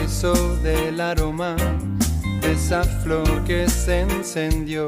preso del aroma de esa flor que se encendió.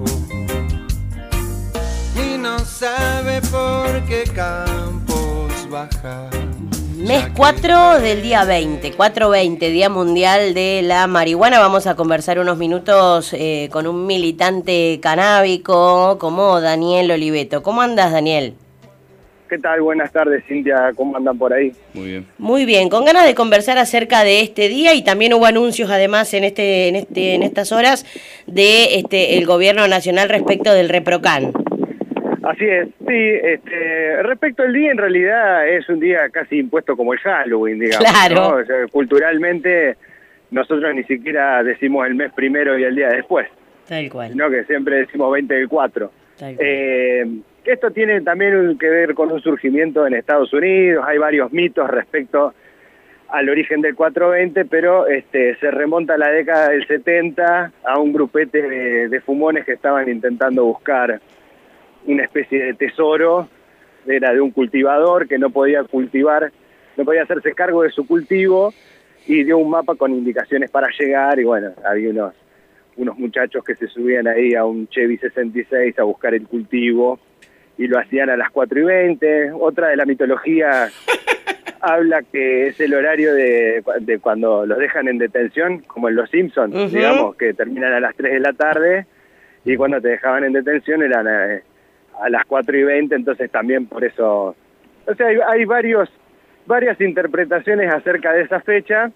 Y no sabe por qué campos bajar. Mes 4 del día 20, 4/20, Día Mundial de la Marihuana. Vamos a conversar unos minutos con un militante canábico como Daniel Oliveto. ¿Cómo andas, Daniel? ¿Qué tal? Buenas tardes, Cintia. ¿Cómo andan por ahí? Muy bien. Muy bien, con ganas de conversar acerca de este día, y también hubo anuncios además en estas horas de el gobierno nacional respecto del ReproCan. Así es, sí. Respecto al día, en realidad es un día casi impuesto como el Halloween, digamos. Claro. ¿No? O sea, culturalmente nosotros ni siquiera decimos el mes primero y el día después. Tal cual. Sino que siempre decimos 20 del 4. Tal cual. Esto tiene también que ver con un surgimiento en Estados Unidos. Hay varios mitos respecto al origen del 420, pero se remonta a la década del 70 a un grupete de fumones que estaban intentando buscar una especie de tesoro. Era de un cultivador que no podía hacerse cargo de su cultivo, y dio un mapa con indicaciones para llegar, y bueno, había unos muchachos que se subían ahí a un Chevy 66 a buscar el cultivo, y lo hacían a las 4:20. Otra de la mitología habla que es el horario de cuando los dejan en detención, como en Los Simpsons, digamos, que terminan a las 3 de la tarde, y cuando te dejaban en detención eran a las 4:20, entonces también por eso. O sea, hay varias interpretaciones acerca de esa fecha,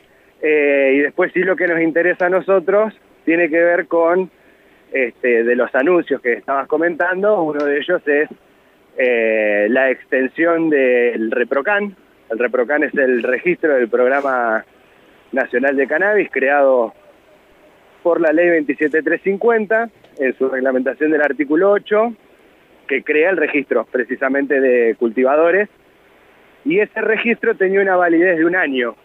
y después sí lo que nos interesa a nosotros tiene que ver con de los anuncios que estabas comentando. Uno de ellos es la extensión del ReproCan. El ReproCan es el registro del Programa Nacional de Cannabis, creado por la Ley 27350, en su reglamentación del artículo 8, que crea el registro precisamente de cultivadores, y ese registro tenía una validez de 1 año,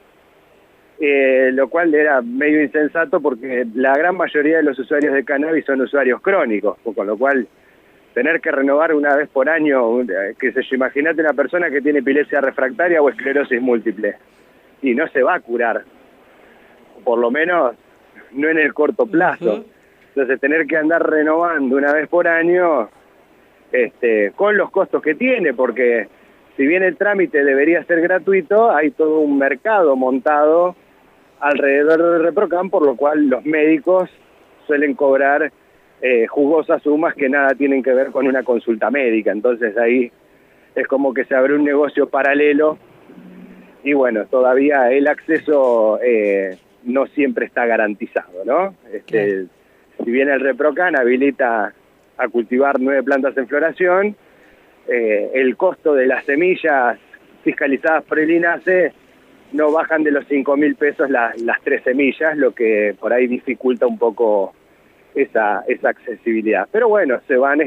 lo cual era medio insensato porque la gran mayoría de los usuarios de cannabis son usuarios crónicos, con lo cual tener que renovar una vez por año, qué sé yo, imagínate una persona que tiene epilepsia refractaria o esclerosis múltiple, y no se va a curar, por lo menos no en el corto plazo. Entonces tener que andar renovando una vez por año, con los costos que tiene, porque si bien el trámite debería ser gratuito, hay todo un mercado montado alrededor del ReproCan, por lo cual los médicos suelen cobrar jugosas sumas que nada tienen que ver con una consulta médica. Entonces ahí es como que se abre un negocio paralelo, y bueno, todavía el acceso no siempre está garantizado, ¿no? Si bien el ReproCan habilita a cultivar 9 plantas en floración, el costo de las semillas fiscalizadas por el INASE no bajan de los 5.000 pesos las 3 semillas, lo que por ahí dificulta un poco esa accesibilidad. Pero bueno, se van,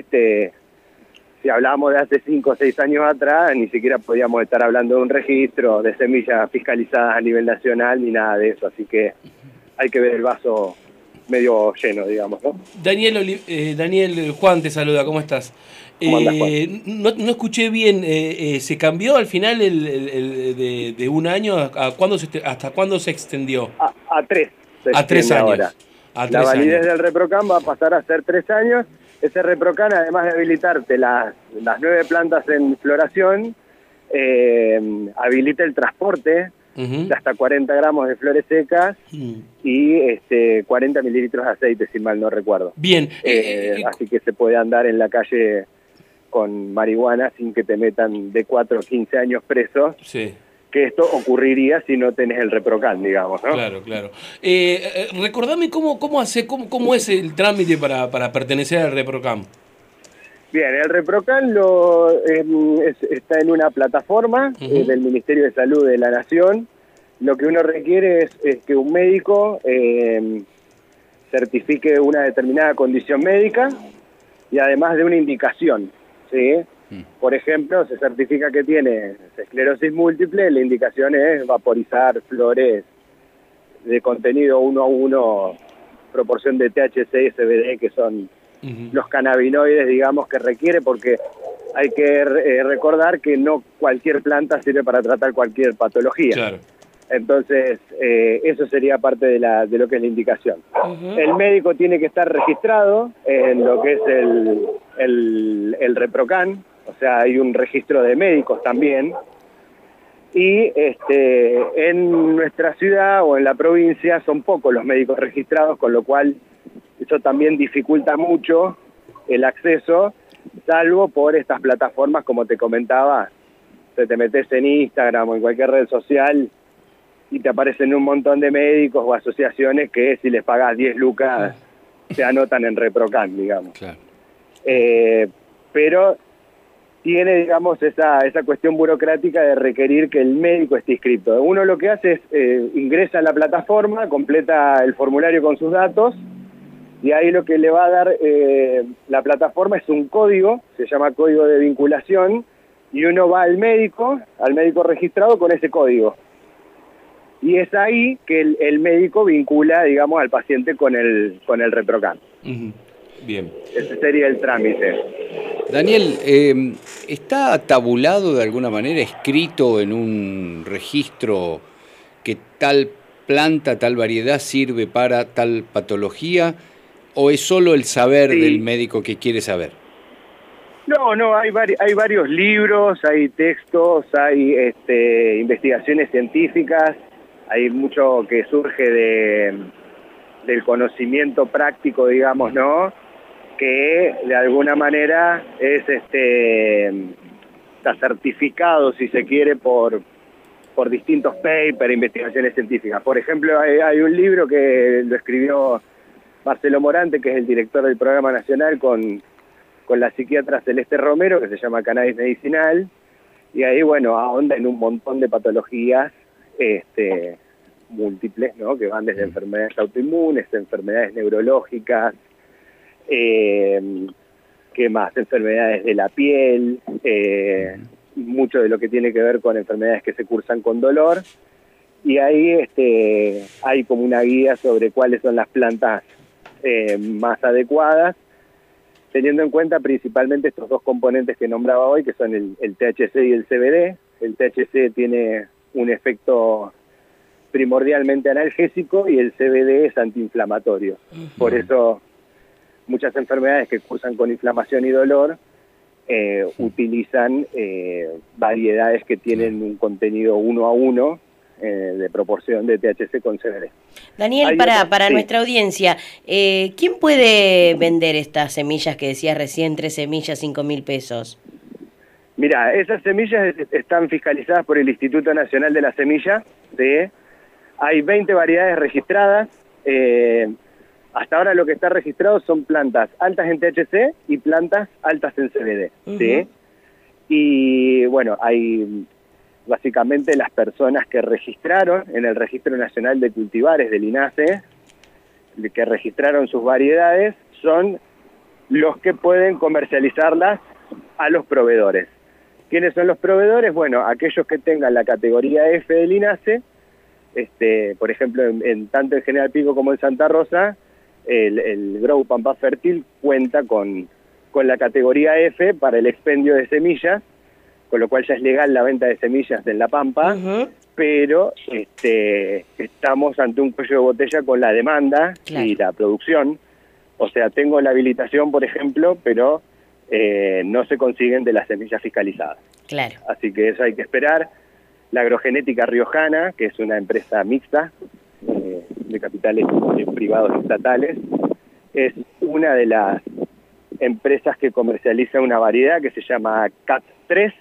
si hablábamos de hace 5 o 6 años atrás, ni siquiera podíamos estar hablando de un registro de semillas fiscalizadas a nivel nacional ni nada de eso, así que hay que ver el vaso medio lleno, digamos, ¿no? Daniel, Juan te saluda, ¿cómo estás? ¿Cómo andas, Juan? No escuché bien, ¿se cambió al final de 1 año? ¿Hasta cuándo se extendió? A 3. A 3 años. Ahora. La validez del ReproCan va a pasar a ser 3 años. Ese ReproCan, además de habilitarte las 9 plantas en floración, habilita el transporte de hasta 40 gramos de flores secas y 40 mililitros de aceite, si mal no recuerdo. Bien. Así que se puede andar en la calle con marihuana sin que te metan de 4 o 15 años presos. Sí. Que esto ocurriría si no tenés el ReproCan, digamos, ¿no? Claro, claro. Recordame cómo es el trámite para pertenecer al ReproCan. Bien, el ReproCan está en una plataforma del Ministerio de Salud de la Nación. Lo que uno requiere es que un médico certifique una determinada condición médica y además de una indicación, ¿sí? Por ejemplo, se certifica que tiene esclerosis múltiple, la indicación es vaporizar flores de contenido 1:1, proporción de THC y CBD, que son los cannabinoides, digamos, que requiere, porque hay que recordar que no cualquier planta sirve para tratar cualquier patología. Claro. Entonces, eso sería parte de lo que es la indicación. El médico tiene que estar registrado en lo que es el ReproCan, o sea, hay un registro de médicos también. Y en nuestra ciudad o en la provincia son pocos los médicos registrados, con lo cual eso también dificulta mucho el acceso, salvo por estas plataformas, como te comentaba, te metes en Instagram o en cualquier red social y te aparecen un montón de médicos o asociaciones que si les pagás 10 lucas se anotan en ReproCan, digamos. Claro. Pero tiene, digamos, esa cuestión burocrática de requerir que el médico esté inscrito. Uno lo que hace es ingresa a la plataforma, completa el formulario con sus datos, y ahí lo que le va a dar la plataforma es un código, se llama código de vinculación, y uno va al médico registrado con ese código. Y es ahí que el médico vincula, digamos, al paciente con el ReproCan. Bien. Ese sería el trámite. Daniel, ¿está tabulado de alguna manera, escrito en un registro que tal planta, tal variedad sirve para tal patología? ¿O es solo el saber del médico que quiere saber? No, hay varios libros, hay textos, hay investigaciones científicas, hay mucho que surge del conocimiento práctico, digamos, ¿no? Que de alguna manera está certificado, si se quiere, por distintos papers, investigaciones científicas. Por ejemplo, hay un libro que lo escribió Marcelo Morante, que es el director del Programa Nacional, con la psiquiatra Celeste Romero, que se llama Cannabis Medicinal, y ahí, bueno, ahonda en un montón de patologías múltiples, ¿no? Que van desde enfermedades autoinmunes, enfermedades neurológicas, ¿qué más? Enfermedades de la piel, mucho de lo que tiene que ver con enfermedades que se cursan con dolor, y ahí hay como una guía sobre cuáles son las plantas más adecuadas, teniendo en cuenta principalmente estos dos componentes que nombraba hoy, que son el THC y el CBD. El THC tiene un efecto primordialmente analgésico y el CBD es antiinflamatorio. Por eso muchas enfermedades que cursan con inflamación y dolor utilizan variedades que tienen un contenido 1 a 1 de proporción de THC con CBD. Daniel, para nuestra audiencia, ¿quién puede vender estas semillas que decías recién, 3 semillas, 5.000 pesos? Mira, esas semillas están fiscalizadas por el Instituto Nacional de la Semilla, ¿sí? Hay 20 variedades registradas. Hasta ahora lo que está registrado son plantas altas en THC y plantas altas en CBD, ¿sí? Y bueno, hay básicamente las personas que registraron en el Registro Nacional de Cultivares del INASE, que registraron sus variedades, son los que pueden comercializarlas a los proveedores. ¿Quiénes son los proveedores? Bueno, aquellos que tengan la categoría F del INASE, por ejemplo, tanto en General Pico como en Santa Rosa, el Grow Pampa Fértil cuenta con la categoría F para el expendio de semillas, con lo cual ya es legal la venta de semillas en La Pampa, pero estamos ante un cuello de botella con la demanda y la producción. O sea, tengo la habilitación, por ejemplo, pero no se consiguen de las semillas fiscalizadas. Claro. Así que eso hay que esperar. La Agrogenética Riojana, que es una empresa mixta de capitales privados y estatales, es una de las empresas que comercializa una variedad que se llama CAT3,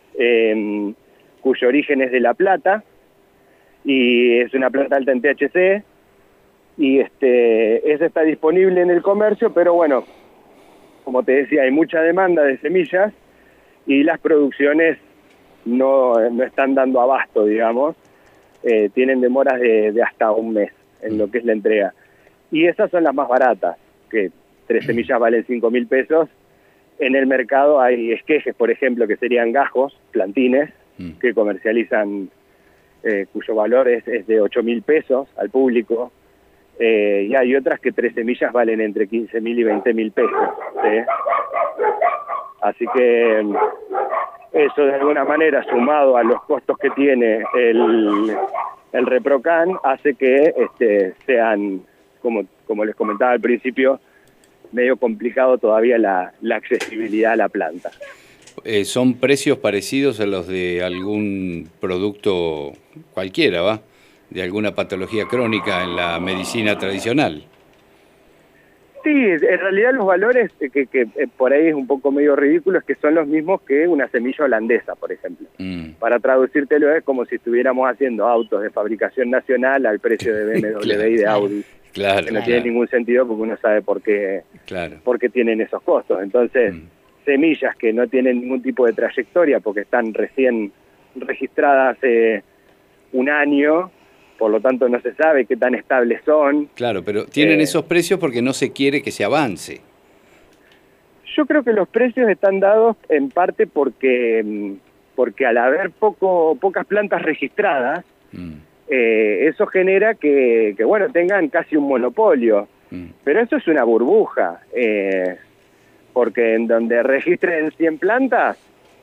cuyo origen es de La Plata, y es una planta alta en THC, y esa está disponible en el comercio, pero bueno, como te decía, hay mucha demanda de semillas, y las producciones no están dando abasto, digamos, tienen demoras de hasta un mes en lo que es la entrega. Y esas son las más baratas, que 3 semillas valen 5.000 pesos. En el mercado hay esquejes, por ejemplo, que serían gajos, plantines, que comercializan, cuyo valor es de 8.000 pesos al público. Y hay otras que 3 semillas valen entre 15.000 y 20.000 pesos, ¿sí? Así que eso de alguna manera, sumado a los costos que tiene el ReproCan hace que sean, como les comentaba al principio, medio complicado todavía la accesibilidad a la planta. ¿Son precios parecidos a los de algún producto cualquiera, va? De alguna patología crónica en la medicina tradicional. Sí, en realidad los valores, que por ahí es un poco medio ridículo, es que son los mismos que una semilla holandesa, por ejemplo. Para traducírtelo es como si estuviéramos haciendo autos de fabricación nacional al precio de BMW claro, y de Audi. Claro, que no tiene ningún sentido porque uno sabe por qué tienen esos costos. Entonces, semillas que no tienen ningún tipo de trayectoria porque están recién registradas hace un año, por lo tanto no se sabe qué tan estables son. Claro, pero tienen esos precios porque no se quiere que se avance. Yo creo que los precios están dados en parte porque al haber pocas plantas registradas, eso genera que bueno, tengan casi un monopolio. Pero eso es una burbuja, porque en donde registren 100 plantas,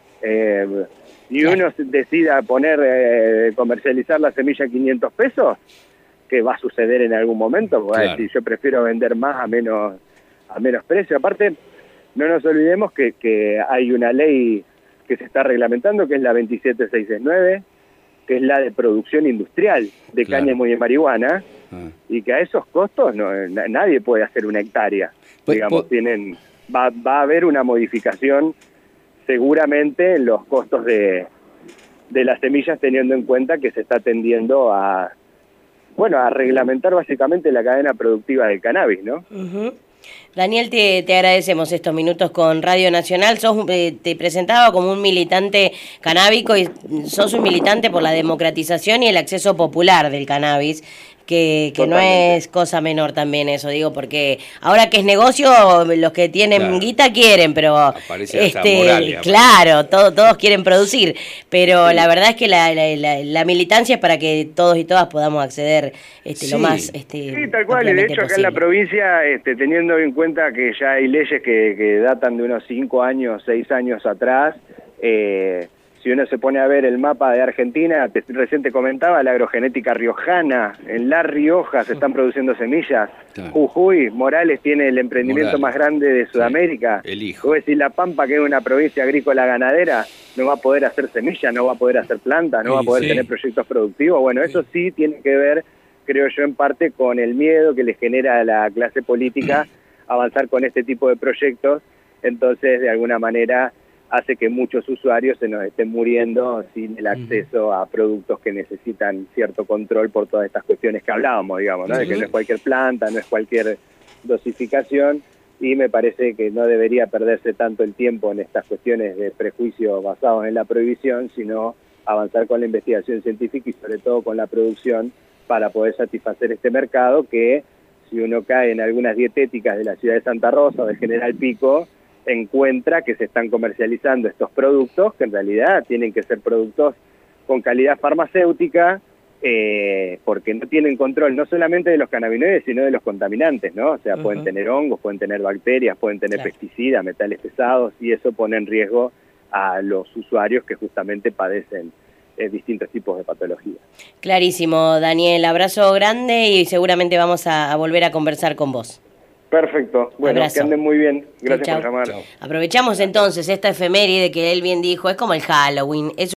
y uno decida comercializar la semilla a 500 pesos, que va a suceder en algún momento, porque va a decir, yo prefiero vender más a menos precio. Aparte, no nos olvidemos que hay una ley que se está reglamentando, que es la 27669, que es la de producción industrial de cáñamo y de marihuana, y que a esos costos nadie puede hacer una hectárea. Digamos, va a haber una modificación seguramente en los costos de las semillas, teniendo en cuenta que se está tendiendo a reglamentar básicamente la cadena productiva del cannabis, ¿no? Daniel, te agradecemos estos minutos con Radio Nacional. Te presentaba como un militante canábico y sos un militante por la democratización y el acceso popular del cannabis, que no es cosa menor también eso, digo, porque ahora que es negocio, los que tienen guita quieren, pero Moralia, claro, todos quieren producir, pero la verdad es que la militancia es para que todos y todas podamos acceder lo más sí, tal cual, y de hecho acá en la provincia, teniendo en cuenta que ya hay leyes que datan de unos 5 años, 6 años atrás, si uno se pone a ver el mapa de Argentina, recién te comentaba, la agrogenética riojana, en La Rioja se están produciendo semillas, Jujuy, Morales tiene el emprendimiento más grande de Sudamérica, vos decís La Pampa, que es una provincia agrícola ganadera, no va a poder hacer semillas, no va a poder hacer plantas, no va a poder tener proyectos productivos. Bueno, eso sí tiene que ver, creo yo, en parte con el miedo que le genera a la clase política avanzar con este tipo de proyectos. Entonces, de alguna manera, hace que muchos usuarios se nos estén muriendo sin el acceso a productos que necesitan cierto control por todas estas cuestiones que hablábamos, digamos, ¿no? De que no es cualquier planta, no es cualquier dosificación, y me parece que no debería perderse tanto el tiempo en estas cuestiones de prejuicios basados en la prohibición, sino avanzar con la investigación científica y sobre todo con la producción para poder satisfacer este mercado que, si uno cae en algunas dietéticas de la ciudad de Santa Rosa o de General Pico, encuentra que se están comercializando estos productos que en realidad tienen que ser productos con calidad farmacéutica, porque no tienen control no solamente de los cannabinoides, sino de los contaminantes, ¿no? O sea, pueden tener hongos, pueden tener bacterias, pueden tener pesticidas, metales pesados, y eso pone en riesgo a los usuarios que justamente padecen distintos tipos de patologías. Clarísimo, Daniel. Abrazo grande y seguramente vamos a volver a conversar con vos. Perfecto. Bueno, abrazo. Que anden muy bien. Gracias por llamar. Aprovechamos entonces esta efeméride que él bien dijo, es como el Halloween, es